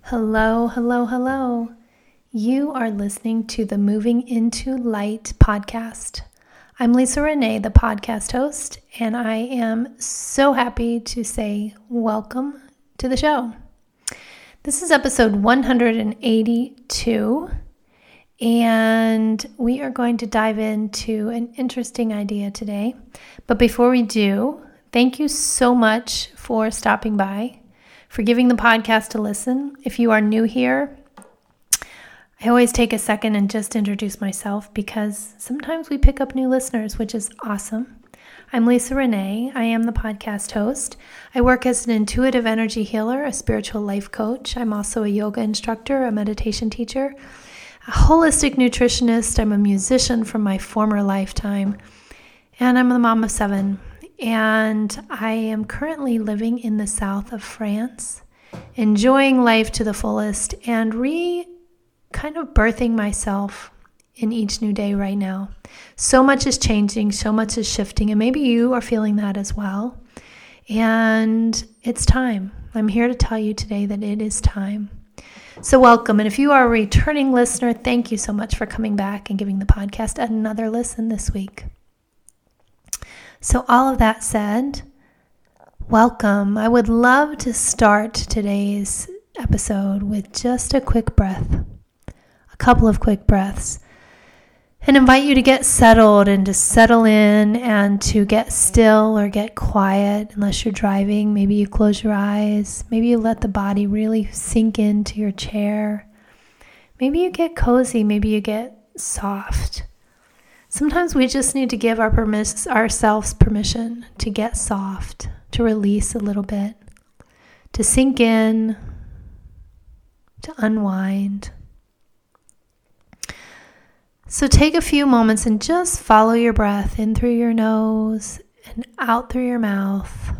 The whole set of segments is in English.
Hello, hello, hello. You are listening to the Moving Into Light podcast. I'm Lisa Renee, the podcast host, and I am so happy to say welcome to the show. This is episode 182, and we are going to dive into an interesting idea today. But before we do, thank you so much for stopping by, for giving the podcast a listen. If you are new here, I always take a second and just introduce myself because sometimes we pick up new listeners, which is awesome. I'm Lisa Renee. I am the podcast host. I work as an intuitive energy healer, a spiritual life coach. I'm also a yoga instructor, a meditation teacher, a holistic nutritionist. I'm a musician from my former lifetime, and I'm the mom of 7. And I am currently living in the south of France, enjoying life to the fullest and kind of birthing myself in each new day right now. So much is changing, so much is shifting, and maybe you are feeling that as well. And it's time. I'm here to tell you today that it is time. So welcome. And if you are a returning listener, thank you so much for coming back and giving the podcast another listen this week. So all of that said, welcome. I would love to start today's episode with just a quick breath, a couple of quick breaths, and invite you to get settled and to settle in and to get still or get quiet unless you're driving. Maybe you close your eyes. Maybe you let the body really sink into your chair. Maybe you get cozy. Maybe you get soft. Sometimes we just need to give ourselves permission to get soft, to release a little bit, to sink in, to unwind. So take a few moments and just follow your breath in through your nose and out through your mouth.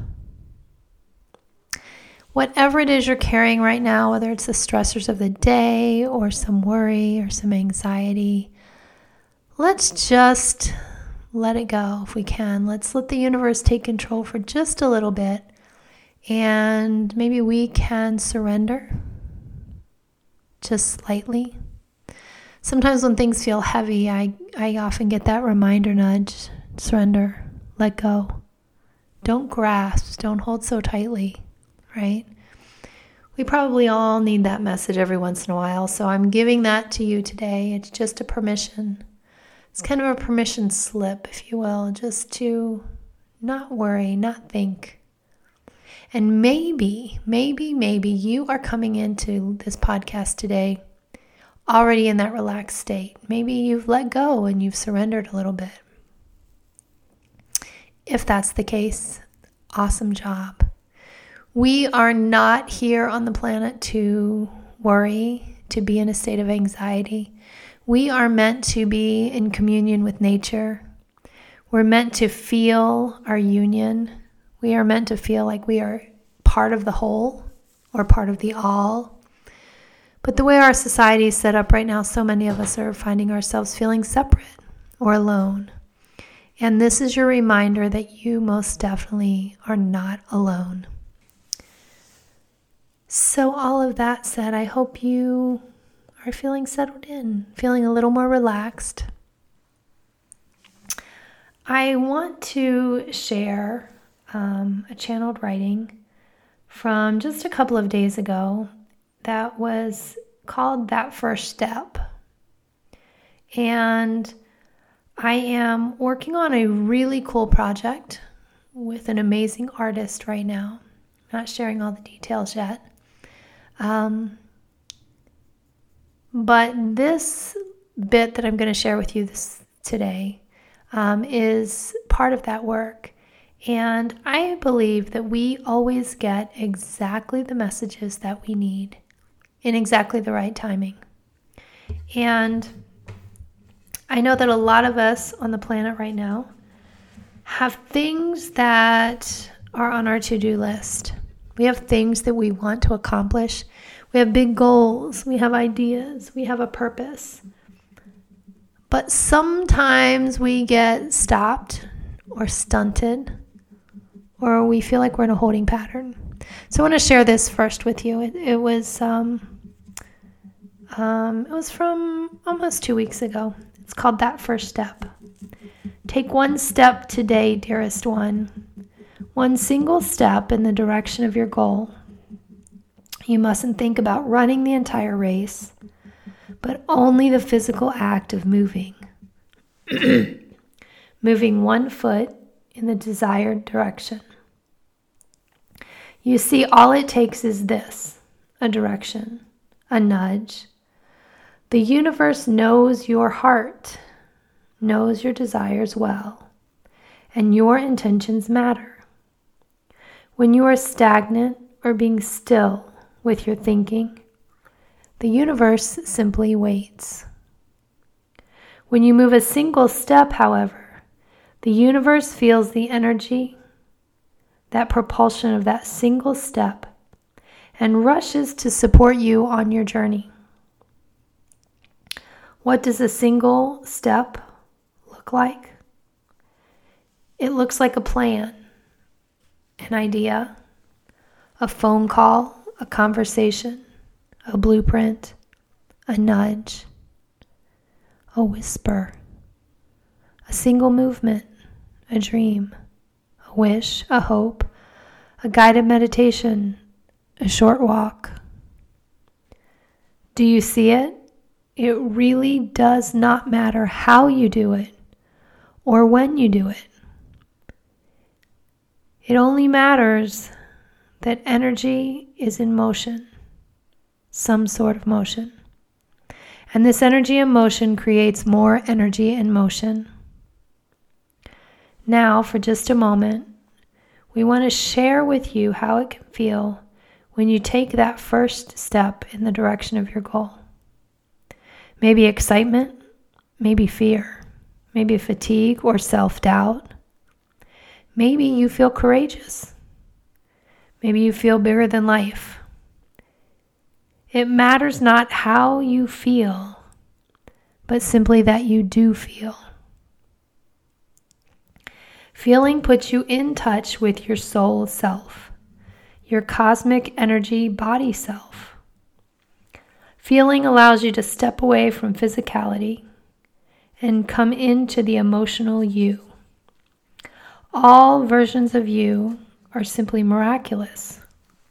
Whatever it is you're carrying right now, whether it's the stressors of the day or some worry or some anxiety, let's just let it go if we can. Let's let the universe take control for just a little bit. And maybe we can surrender just slightly. Sometimes when things feel heavy, I often get that reminder nudge. Surrender. Let go. Don't grasp. Don't hold so tightly, right? We probably all need that message every once in a while. So I'm giving that to you today. It's just a permission. It's kind of a permission slip, if you will, just to not worry, not think. And maybe you are coming into this podcast today already in that relaxed state. Maybe you've let go and you've surrendered a little bit. If that's the case, awesome job. We are not here on the planet to worry, to be in a state of anxiety. We are meant to be in communion with nature. We're meant to feel our union. We are meant to feel like we are part of the whole or part of the all. But the way our society is set up right now, so many of us are finding ourselves feeling separate or alone. And this is your reminder that you most definitely are not alone. So all of that said, I hope you are feeling settled in, feeling a little more relaxed. I want to share a channeled writing from just a couple of days ago that was called That First Step. And I am working on a really cool project with an amazing artist right now. I'm not sharing all the details yet. But this bit that I'm going to share with you today is part of that work. And I believe that we always get exactly the messages that we need in exactly the right timing. And I know that a lot of us on the planet right now have things that are on our to-do list. We have things that we want to accomplish. We have big goals. We have ideas. We have a purpose. But sometimes we get stopped or stunted, or we feel like we're in a holding pattern. So I want to share this first with you. It was It was from almost 2 weeks ago. It's called That First Step. Take one step today, dearest one. One single step in the direction of your goal. You mustn't think about running the entire race, but only the physical act of moving. Moving one foot in the desired direction. You see, all it takes is this, a direction, a nudge. The universe knows your heart, knows your desires well, and your intentions matter. When you are stagnant or being still with your thinking, the universe simply waits. When you move a single step, however, the universe feels the energy, that propulsion of that single step, and rushes to support you on your journey. What does a single step look like? It looks like a plan, an idea, a phone call, a conversation, a blueprint, a nudge, a whisper, a single movement, a dream, a wish, a hope, a guided meditation, a short walk. Do you see it? It really does not matter how you do it or when you do it. It only matters that energy is in motion, some sort of motion. And this energy in motion creates more energy in motion. Now, for just a moment, we want to share with you how it can feel when you take that first step in the direction of your goal. Maybe excitement, maybe fear, maybe fatigue or self-doubt. Maybe you feel courageous. Maybe you feel bigger than life. It matters not how you feel, but simply that you do feel. Feeling puts you in touch with your soul self, your cosmic energy body self. Feeling allows you to step away from physicality and come into the emotional you. All versions of you are simply miraculous.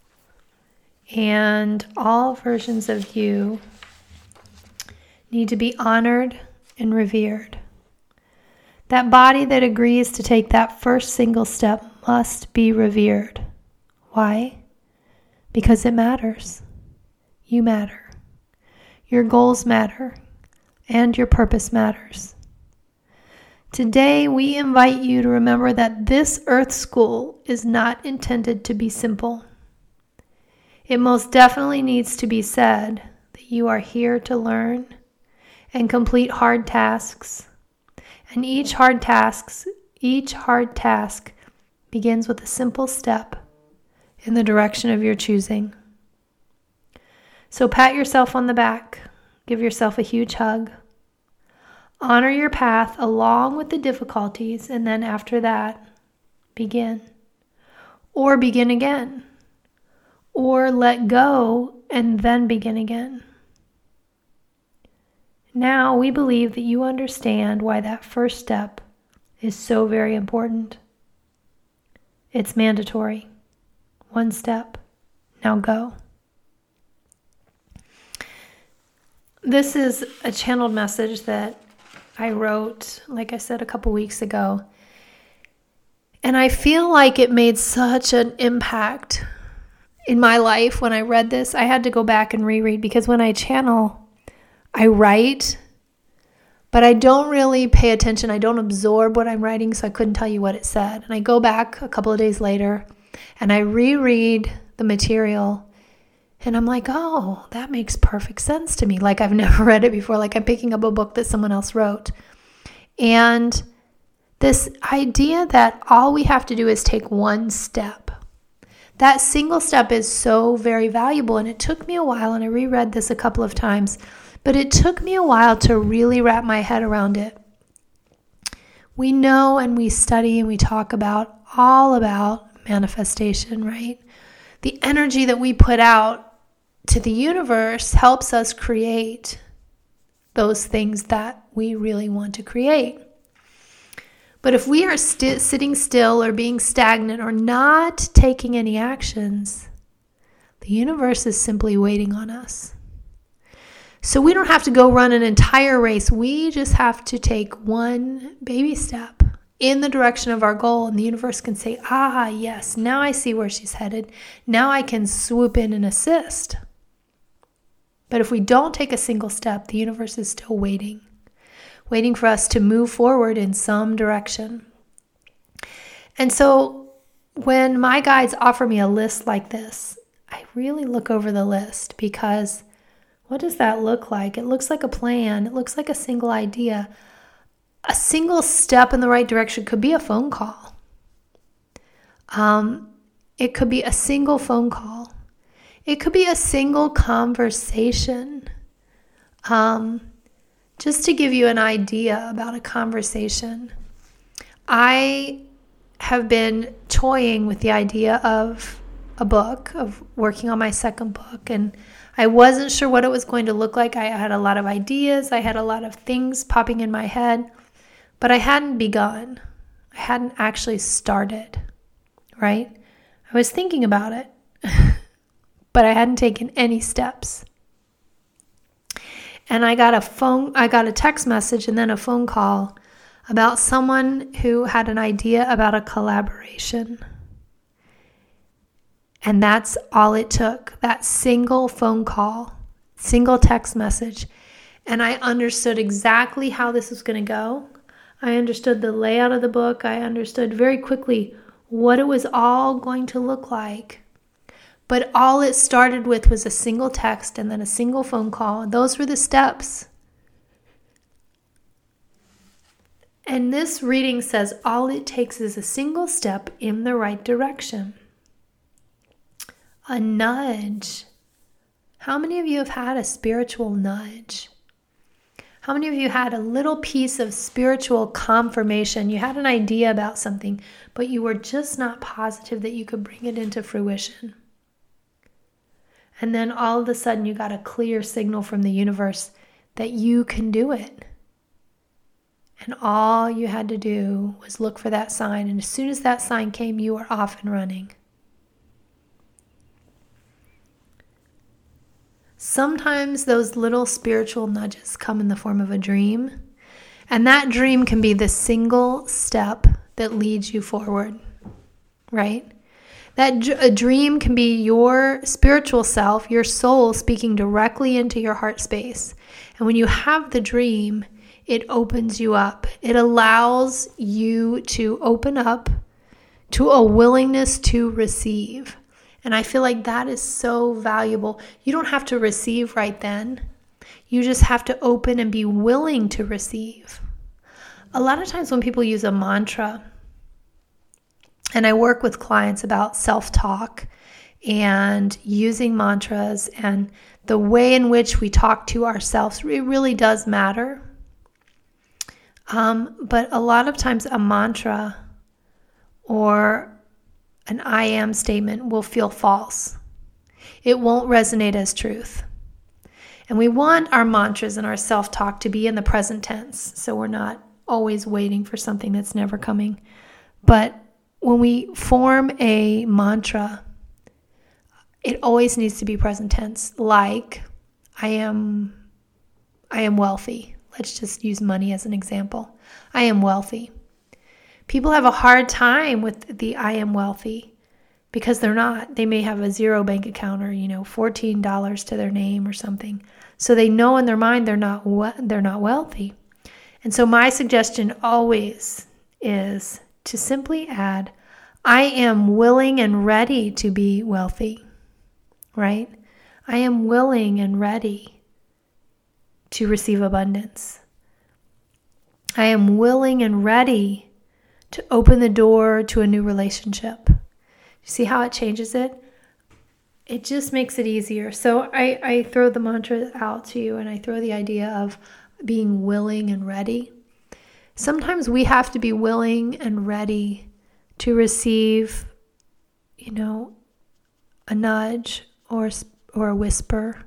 And all versions of you need to be honored and revered. That body that agrees to take that first single step must be revered. Why? Because it matters. You matter. Your goals matter, and your purpose matters. Today, we invite you to remember that this Earth School is not intended to be simple. It most definitely needs to be said that you are here to learn and complete hard tasks. And each hard task begins with a simple step in the direction of your choosing. So pat yourself on the back, give yourself a huge hug, honor your path along with the difficulties, and then after that, begin. Or begin again. Or let go and then begin again. Now we believe that you understand why that first step is so very important. It's mandatory. One step. Now go. This is a channeled message that I wrote, like I said, a couple weeks ago. And I feel like it made such an impact in my life when I read this. I had to go back and reread because when I channel, I write, but I don't really pay attention. I don't absorb what I'm writing, so I couldn't tell you what it said. And I go back a couple of days later and I reread the material. And I'm like, oh, that makes perfect sense to me. Like I've never read it before. Like I'm picking up a book that someone else wrote. And this idea that all we have to do is take one step. That single step is so very valuable. And it took me a while, and I reread this a couple of times, but it took me a while to really wrap my head around it. We know and we study and we talk all about manifestation, right? The energy that we put out to the universe helps us create those things that we really want to create. But if we are sitting still or being stagnant or not taking any actions, the universe is simply waiting on us. So we don't have to go run an entire race. We just have to take one baby step in the direction of our goal, and the universe can say, yes, now I see where she's headed. Now I can swoop in and assist. But if we don't take a single step, the universe is still waiting for us to move forward in some direction. And so when my guides offer me a list like this, I really look over the list, because what does that look like? It looks like a plan. It looks like a single idea. A single step in the right direction could be a phone call. It could be a single phone call. It could be a single conversation. Just to give you an idea about a conversation, I have been toying with the idea of a book, of working on my second book, and I wasn't sure what it was going to look like. I had a lot of ideas. I had a lot of things popping in my head, but I hadn't begun. I hadn't actually started, right? I was thinking about it, but I hadn't taken any steps. And I got a text message and then a phone call about someone who had an idea about a collaboration. And that's all it took, that single phone call, single text message. And I understood exactly how this was going to go. I understood the layout of the book. I understood very quickly what it was all going to look like. But all it started with was a single text and then a single phone call. Those were the steps. And this reading says all it takes is a single step in the right direction. A nudge. How many of you have had a spiritual nudge? How many of you had a little piece of spiritual confirmation? You had an idea about something, but you were just not positive that you could bring it into fruition. And then all of a sudden you got a clear signal from the universe that you can do it. And all you had to do was look for that sign. And as soon as that sign came, you were off and running. Sometimes those little spiritual nudges come in the form of a dream. And that dream can be the single step that leads you forward, right? A dream can be your spiritual self, your soul speaking directly into your heart space. And when you have the dream, it opens you up. It allows you to open up to a willingness to receive. And I feel like that is so valuable. You don't have to receive right then. You just have to open and be willing to receive. A lot of times when people use a mantra, and I work with clients about self-talk and using mantras and the way in which we talk to ourselves, it really does matter. But a lot of times a mantra or an I am statement will feel false. It won't resonate as truth. And we want our mantras and our self-talk to be in the present tense, so we're not always waiting for something that's never coming. But when we form a mantra, it always needs to be present tense, like I am wealthy. Let's just use money as an example. I am wealthy. People have a hard time with the I am wealthy because they're not. They may have a zero bank account or, $14 to their name or something. So they know in their mind they're not wealthy. And so my suggestion always is to simply add, I am willing and ready to be wealthy, right? I am willing and ready to receive abundance. I am willing and ready to open the door to a new relationship. You see how it changes it? It just makes it easier. So I throw the mantra out to you, and I throw the idea of being willing and ready. Sometimes we have to be willing and ready to receive, a nudge or or a whisper.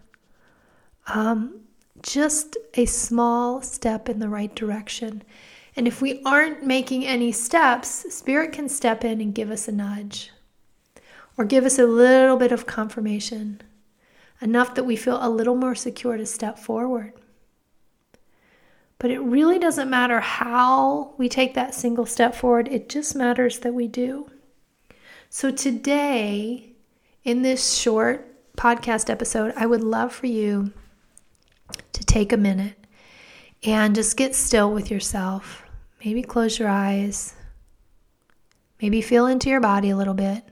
Just a small step in the right direction. And if we aren't making any steps, Spirit can step in and give us a nudge or give us a little bit of confirmation, enough that we feel a little more secure to step forward. But it really doesn't matter how we take that single step forward. It just matters that we do. So today, in this short podcast episode, I would love for you to take a minute and just get still with yourself. Maybe close your eyes. Maybe feel into your body a little bit.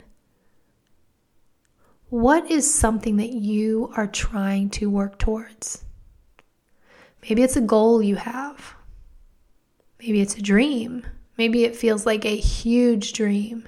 What is something that you are trying to work towards? Maybe it's a goal you have. Maybe it's a dream. Maybe it feels like a huge dream.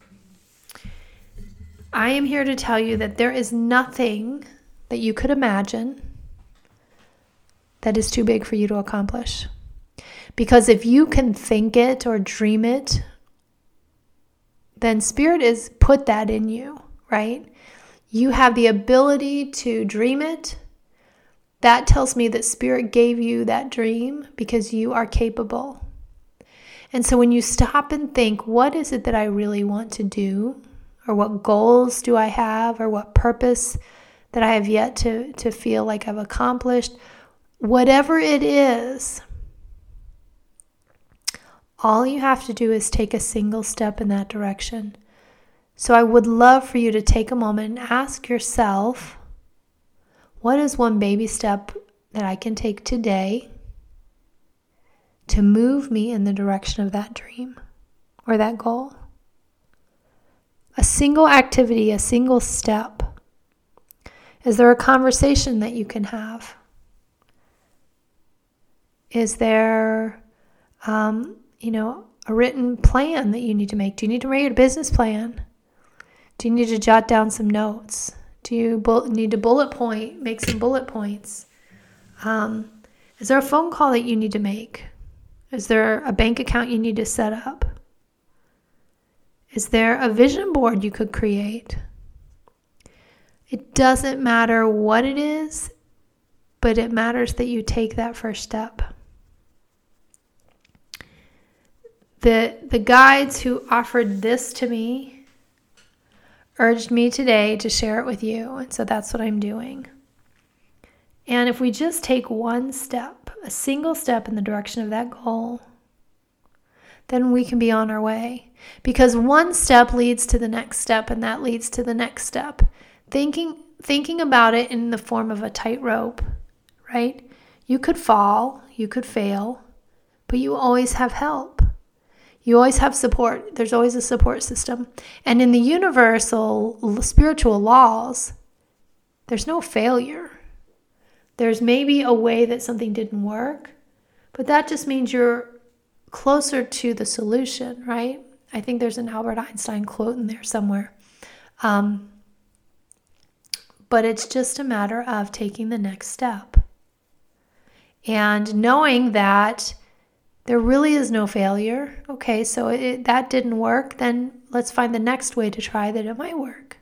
I am here to tell you that there is nothing that you could imagine that is too big for you to accomplish. Because if you can think it or dream it, then Spirit has put that in you, right? You have the ability to dream it. That tells me that Spirit gave you that dream because you are capable. And so when you stop and think, what is it that I really want to do? Or what goals do I have? Or what purpose that I have yet to feel like I've accomplished? Whatever it is, all you have to do is take a single step in that direction. So I would love for you to take a moment and ask yourself, what is one baby step that I can take today to move me in the direction of that dream or that goal? A single activity, a single step. Is there a conversation that you can have? Is there, a written plan that you need to make? Do you need to write a business plan? Do you need to jot down some notes? Do you need to make some bullet points? Is there a phone call that you need to make? Is there a bank account you need to set up? Is there a vision board you could create? It doesn't matter what it is, but it matters that you take that first step. The guides who offered this to me urged me today to share it with you, and so that's what I'm doing. And if we just take one step, a single step in the direction of that goal, then we can be on our way. Because one step leads to the next step, and that leads to the next step. Thinking about it in the form of a tightrope, right? You could fall, you could fail, but you always have help. You always have support. There's always a support system. And in the universal spiritual laws, there's no failure. There's maybe a way that something didn't work, but that just means you're closer to the solution, right? I think there's an Albert Einstein quote in there somewhere. But it's just a matter of taking the next step. And knowing that there really is no failure. Okay, so that didn't work. Then let's find the next way to try that it might work.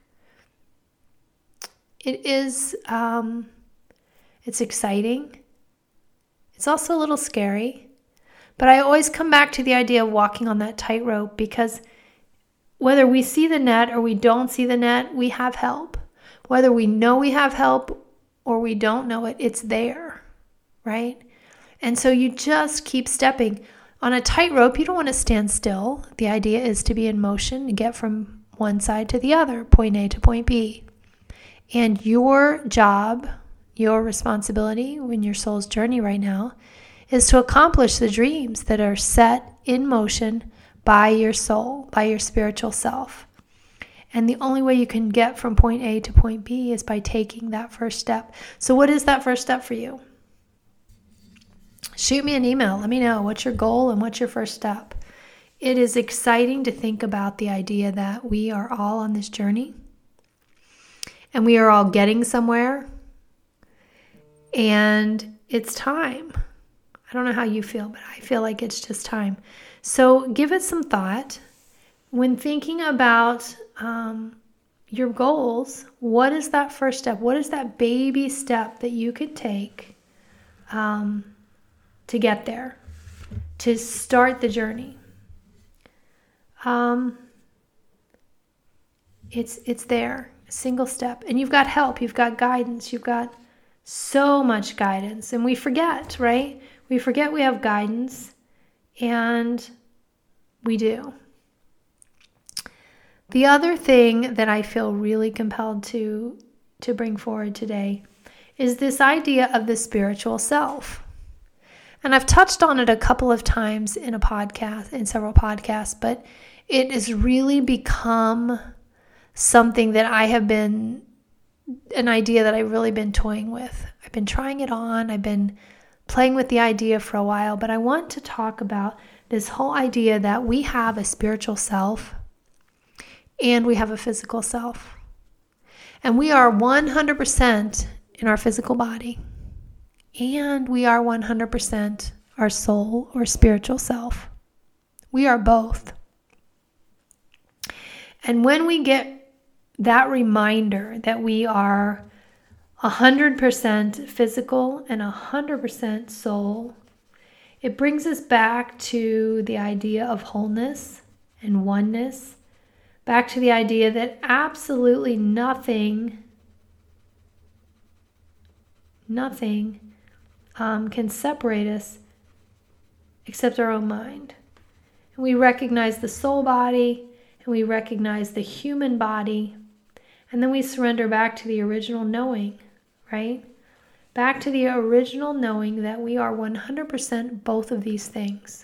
It is, it's exciting. It's also a little scary. But I always come back to the idea of walking on that tightrope, because whether we see the net or we don't see the net, we have help. Whether we know we have help or we don't know it, it's there, right? And so you just keep stepping. On a tightrope, you don't want to stand still. The idea is to be in motion and get from one side to the other, point A to point B. And your job, your responsibility in your soul's journey right now is to accomplish the dreams that are set in motion by your soul, by your spiritual self. And the only way you can get from point A to point B is by taking that first step. So what is that first step for you? Shoot me an email. Let me know what's your goal and what's your first step. It is exciting to think about the idea that we are all on this journey and we are all getting somewhere, and it's time. I don't know how you feel, but I feel like it's just time. So give it some thought. When thinking about your goals, what is that first step? What is that baby step that you could take to get there, to start the journey? It's there, a single step. And you've got help, you've got guidance, you've got so much guidance. And we forget, right? We forget we have guidance, and we do. The other thing that I feel really compelled to bring forward today is this idea of the spiritual self. And I've touched on it a couple of times in several podcasts, but it has really become something that an idea that I've really been toying with. I've been trying it on. I've been playing with the idea for a while, but I want to talk about this whole idea that we have a spiritual self and we have a physical self. And we are 100% in our physical body. And we are 100% our soul or spiritual self. We are both. And when we get that reminder that we are 100% physical and 100% soul, it brings us back to the idea of wholeness and oneness, back to the idea that absolutely nothing can separate us except our own mind. And we recognize the soul body, and we recognize the human body, and then we surrender back to the original knowing, right? Back to the original knowing that we are 100% both of these things.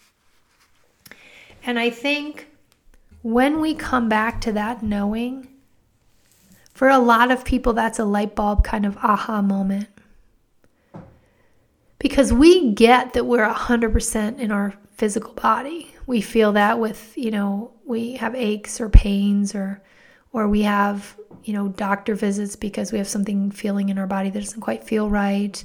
And I think when we come back to that knowing, for a lot of people, that's a light bulb kind of aha moment. Because we get that we're 100% in our physical body. We feel that with, we have aches or pains or we have, doctor visits because we have something feeling in our body that doesn't quite feel right.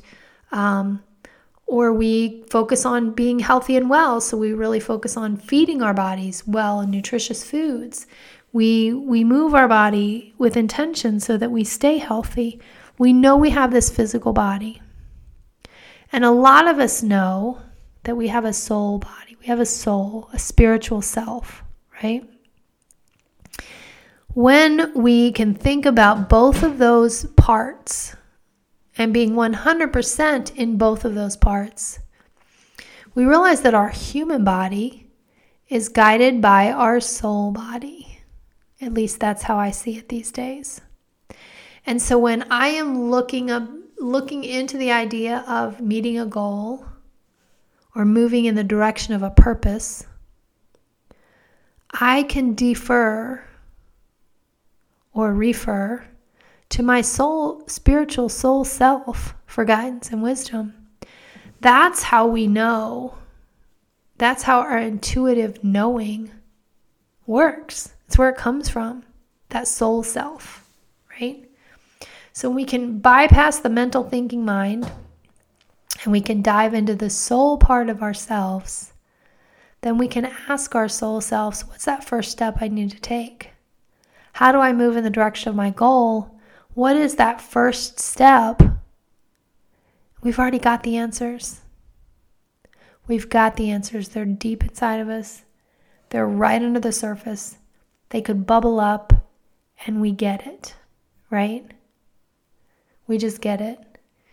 Or we focus on being healthy and well, so we really focus on feeding our bodies well and nutritious foods. We move our body with intention so that we stay healthy. We know we have this physical body. And a lot of us know that we have a soul body. We have a soul, a spiritual self, right? When we can think about both of those parts and being 100% in both of those parts, we realize that our human body is guided by our soul body. At least that's how I see it these days. And so when I am looking into the idea of meeting a goal or moving in the direction of a purpose, I can defer or refer to my spiritual soul self for guidance and wisdom. That's how we know. That's how our intuitive knowing works. It's where it comes from, that soul self, right? So we can bypass the mental thinking mind and we can dive into the soul part of ourselves. Then we can ask our soul selves, what's that first step I need to take? How do I move in the direction of my goal? What is that first step? We've already got the answers. We've got the answers. They're deep inside of us. They're right under the surface. They could bubble up and we get it, right? We just get it.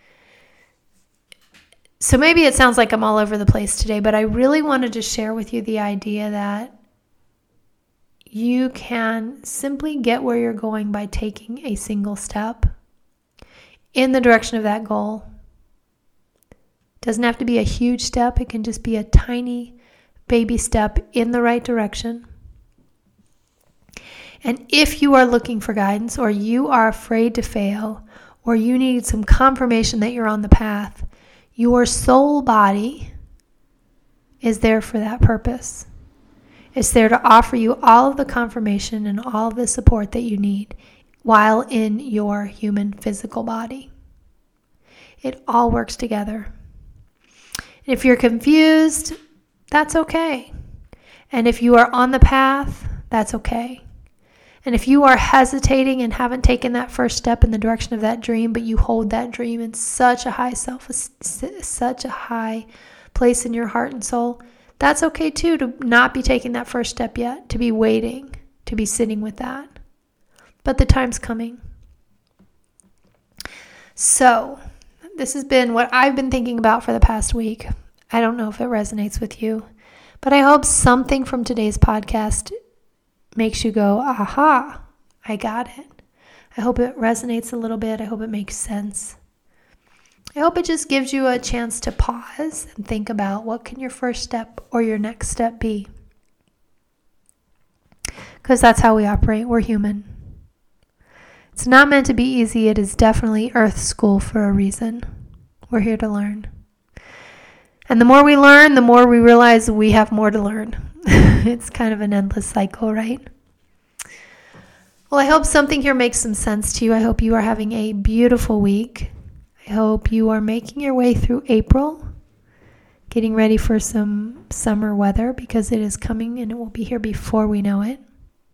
So maybe it sounds like I'm all over the place today, but I really wanted to share with you the idea that you can simply get where you're going by taking a single step in the direction of that goal. It doesn't have to be a huge step. It can just be a tiny baby step in the right direction. And if you are looking for guidance, or you are afraid to fail, or you need some confirmation that you're on the path, your soul body is there for that purpose. It's there to offer you all of the confirmation and all of the support that you need while in your human physical body. It all works together. And if you're confused, that's okay. And if you are on the path, that's okay. And if you are hesitating and haven't taken that first step in the direction of that dream, but you hold that dream in such a high such a high place in your heart and soul, that's okay too, to not be taking that first step yet, to be waiting, to be sitting with that. But the time's coming. So, this has been what I've been thinking about for the past week. I don't know if it resonates with you, but I hope something from today's podcast makes you go, aha, I got it. I hope it resonates a little bit. I hope it makes sense. I hope it just gives you a chance to pause and think about what can your first step or your next step be. Because that's how we operate. We're human. It's not meant to be easy. It is definitely Earth School for a reason. We're here to learn. And the more we learn, the more we realize we have more to learn. It's kind of an endless cycle, right? Well, I hope something here makes some sense to you. I hope you are having a beautiful week. I hope you are making your way through April, getting ready for some summer weather because it is coming and it will be here before we know it.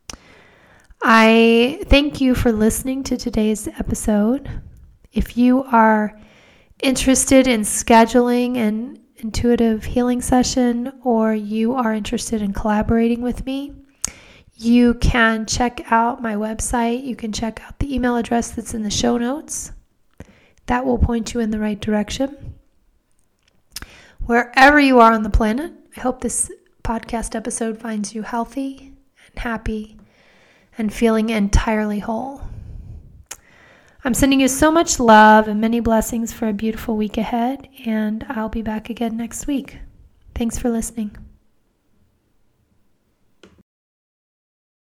I thank you for listening to today's episode. If you are interested in scheduling an intuitive healing session, or you are interested in collaborating with me, you can check out my website. You can check out the email address that's in the show notes. That will point you in the right direction. Wherever you are on the planet, I hope this podcast episode finds you healthy and happy and feeling entirely whole. I'm sending you so much love and many blessings for a beautiful week ahead, and I'll be back again next week. Thanks for listening.